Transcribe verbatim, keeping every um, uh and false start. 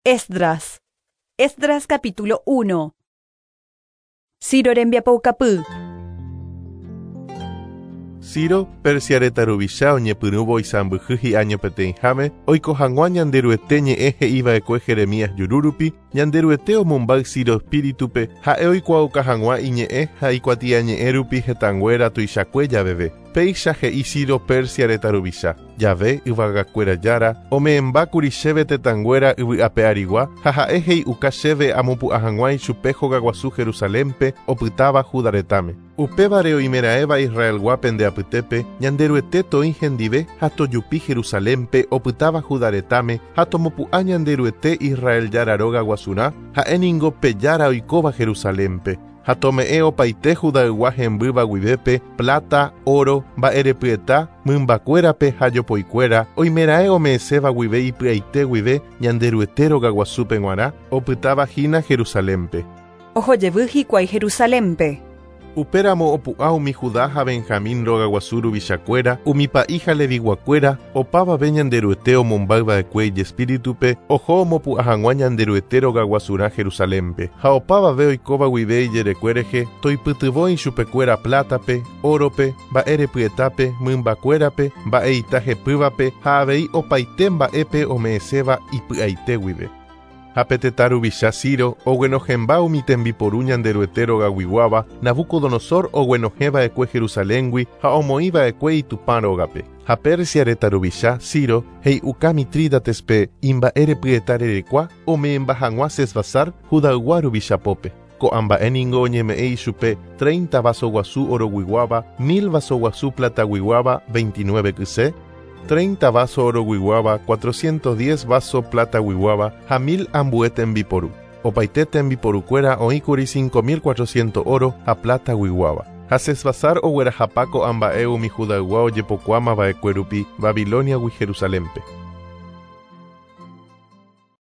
Esdras. Esdras capítulo uno. Ciro rembiapaukapy. Ciro, persiaretarubisha oñepyrũvo oisãmbyhy año peteĩháme, oikohag̃ua ñanderuete ñe'ẽ he'iva'ekue Jeremías jururupi, ñanderuete omombáy Ciro espíritupe, ha'e oikuaukahag̃ua iñe'ẽ ha ikuatía ñe'ẽrupi hetãnguéra tuichakue javeve. Péicha he'i Ciro persiaretarubisha. Jave yvagakuéra jára, ome'ẽmbákuri chéve tetãnguéra yvy'ápe arigua, ha ha'e he'i'uka chéve amopu'ãhag̃ua ichupe hogaguasu Jerusalémpe opytáva Juda retãme. Upévare oimeraẽva Israelgua pendeapytépe, ñanderuete toĩ hendive ha tojupi Jerusalémpe opytáva Juda retãme ha tomopu'ã ñanderuete Israel járaróga guasurã, ha'éningo pejára oikóva Jerusalémpe. Ha tome'ẽ opaite Judaygua hembýva guivépe, plata, oro, mba'erepyeta, mymbakuérape ha jopoikuéra, oimeraẽ ome'ẽséva guive ipy'aite guive ñanderuete rogaguasúpe g̃uarã, opytávahína Jerusalémpe. Ohojevy hikuái Jerusalémpe. Upéramo opu'ã umi Judá ha Benjamín rogaguasu ruvichakuéra, umi pa'i ha Leviguakuéra, opávave ñanderuete omombáyva'ekue iespíritupe, oho omopu'ãhag̃ua ñanderuete rogaguasurã Jerusalémpe. Ha opávave oikóva guive ijerekuérehe, toipytyvõ ichupekuéra plátape, órope, mba'erepyetápe, mymbakuérape, mba'eitahepývape ha avei opaite mba'épe ome'ẽséva ipy'aite guive. Ha peteta ruvicha Ciro oguenohẽmba umi tembiporu ñanderuete rogaguiguáva, Nabucodonosor oguenohẽva'ekue Jerusaléngui ha omoĩva'ekue itupã rógape. Ha Persia reta ruvicha Ciro he'i'uka Mitrídatespe imba'erepyeta rerekua ome'ẽmba hag̃ua Sesbazar Judaygua ruvichapópe. Ko'amba'éningo oñeme'ẽ ichupe treinta vaso guasu oroguiguáva, mil vaso guasu plataguiguáva, veintinueve kyse, treinta vaso oro guiguáva, cuatrocientos diez vaso plata guiguáva, ha mil ambue tembiporu. Opaite tembiporukuéra oĩkuri cinco mil cuatrocientos oro ha plata guiguáva. Ha Sesbazar oguerahapa ko'amba'e umi Judaygua ojepokuámava'ekue rupi Babilonia gui Jerusalémpe.